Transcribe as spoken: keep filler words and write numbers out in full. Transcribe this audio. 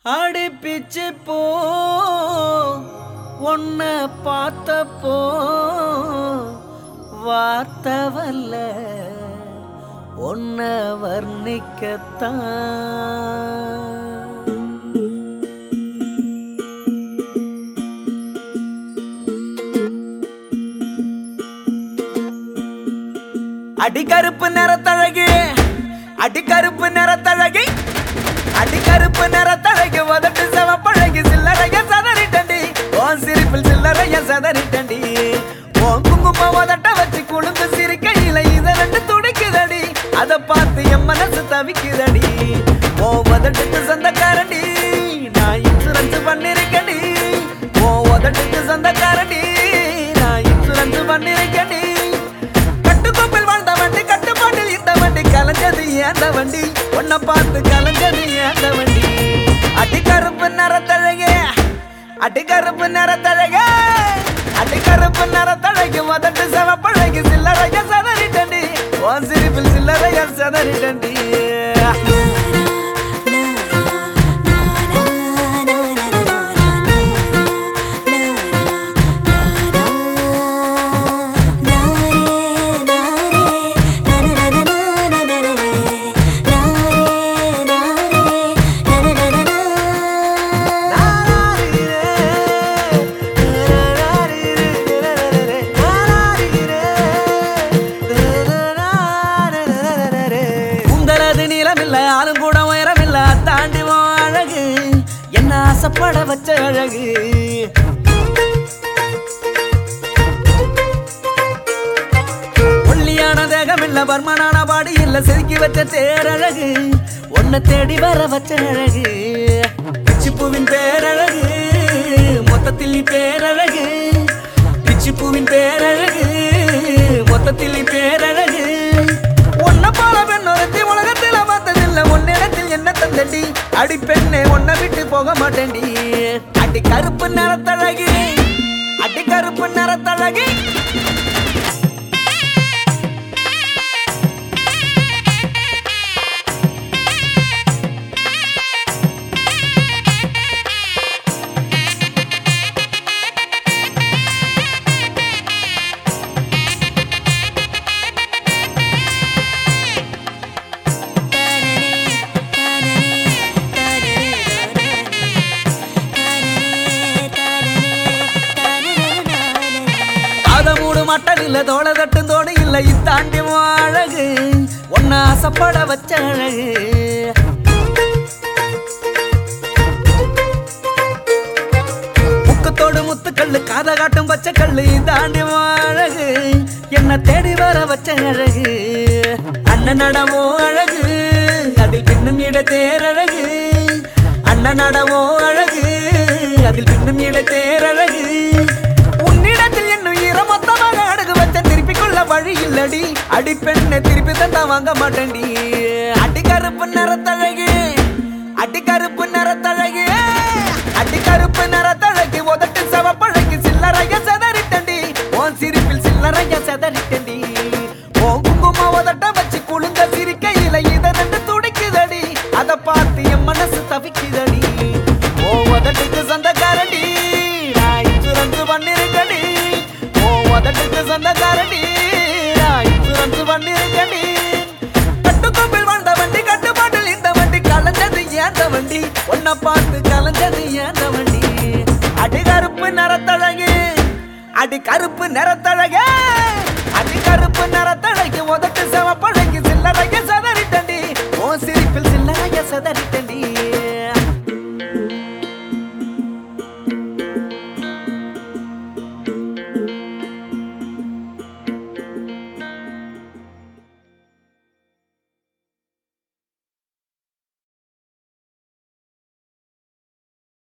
ஆடி பிச்சு போ உன்ன பார்த்தப்போ வார்த்தை வல்ல உன்ன வர்ணிக்கத்தான். அடிக்கருப்பு நிறத்தழகி அடிக்கருப்பு நிறத்தழகி அடிக்கருப்பு நிறத்தழகி வதட்டு செவப்பழகி சில்லறைய சதறிட்டண்டி உன் சிரிப்பில் சில்லறைய சதறிட்டண்டி உன் குங்கும வதட்ட வச்சு குழுந்து சிரிக்கையில இத ரெண்டு துடிக்குதடி அதை பார்த்து என் மனசு தவிக்குதடி உன் வதட்டுக்கு சொந்தக்காரண்டி நான் இன்சூரன்ஸ் பண்ணிருக்கடி உன் வதட்டுக்கு சொந்தக்காரண்டி நான் இன்சூரன்ஸ் பண்ணிருக்கடி. கட்டுக்கோப்பில் வாழ்ந்த வண்டி கட்டுப்பாட்டில் இந்த வண்டி கலைஞ்சது ஏந்த வண்டி உன்னை பார்த்து கலைஞ்சது ஏந்த வண்டி. அடிக்கருப்பு நிறத்தழகே அடிக்கருப்பு நிறத்தழகே அடிக்கருப்பு நிறத்தழகி வதட்டு செவப்பழகி சில்லறைய சதறிட்டண்டி உன் சிரிப்பில் சில்லறைய சதறிட்டண்டி. ஆளும் கூட உயரமில்ல தாண்டிவோம் அழகு என்ன ஆசைப்பட வச்ச அழகு. ஒல்லியான தேகம் இல்ல பர்மனான பாடி இல்ல செதுக்கி வச்ச தேரழகு உன்னை தேடி வர வச்ச அழகு. பிச்சிப்பூவின் பேரழகு மொத்தத்தில் நீ பேரழகு பிச்சிப்பூவின் பேரழகு மொத்தத்தில் நீ பேரழகு. உன்னை போல பெண்ணொருத்தி உலகத்தில் பார்த்ததில்ல உன்னிடத்தில் என்ன தந்தடி அடி பெண்ணே உன்னை விட்டு போக மாட்டேன்டி. அடி கருப்பு நிறத்தழகி அடி கருப்பு நிறத்தழகி மட்டன் இல்ல தோள தட்டும் தோணி இல்ல இத்தாண்டி அழகு உன்னை ஆசைப்பட வச்ச அழகு. முக்கத்தோடு முத்துக்கல்லு காத காட்டும் பச்சை கல்லு இதாண்டி அழகு என்ன தேடி வர வச்ச அழகு. அண்ணன் நடமோ அழகு அதில் பின்னும் இட தேரழகு அண்ணன் நடமோ அழகு அதில் பின்னும் இட தேரழகு. உன்னிடத்தில் என்னும் ஈரமொத்தமாக அடகு வச்ச திருப்பி கொள்ள வழி இல்லடி அடி பெண்ணை திருப்பி தந்தா வாங்க மாட்டேன்டி. அடி கருப்பு நிறத்தழகி அடி கருப்பு நிறத்தழகி அடி கருப்பு நிறத்தழகி உதட்டு செவப்பழகி சில்லறைய சதறிட்டண்டி உன் சிரிப்பில் சில்லறைய சதறிட்டண்டி. உன் குங்கும உதட்ட வச்சு குழுந்த சிரிக்கையில இத ரெண்டு துடிக்குதடி அதை பார்த்து என் மனசு தவிக்குதடி. உன் உதட்டுக்கு சொந்தக்காரண்டி நான் இன்சூரன்ஸ் பண்ணிருக்கடி உன் உதட்டுக்கு சொந்தக்காரண்டி நான் இன்சூரன்ஸ் பண்ணிருக்கடி. கட்டுக்கோப்பில் வாழ்ந்த வண்டி கட்டுப்பாட்டில் இந்த வண்டி கலைஞ்சது ஏந்த வண்டி உன்னை பார்த்து கலைஞ்சது ஏந்த வண்டி. அடி கருப்பு நிறத்தழகி அடி கருப்பு நிறத்தழகே.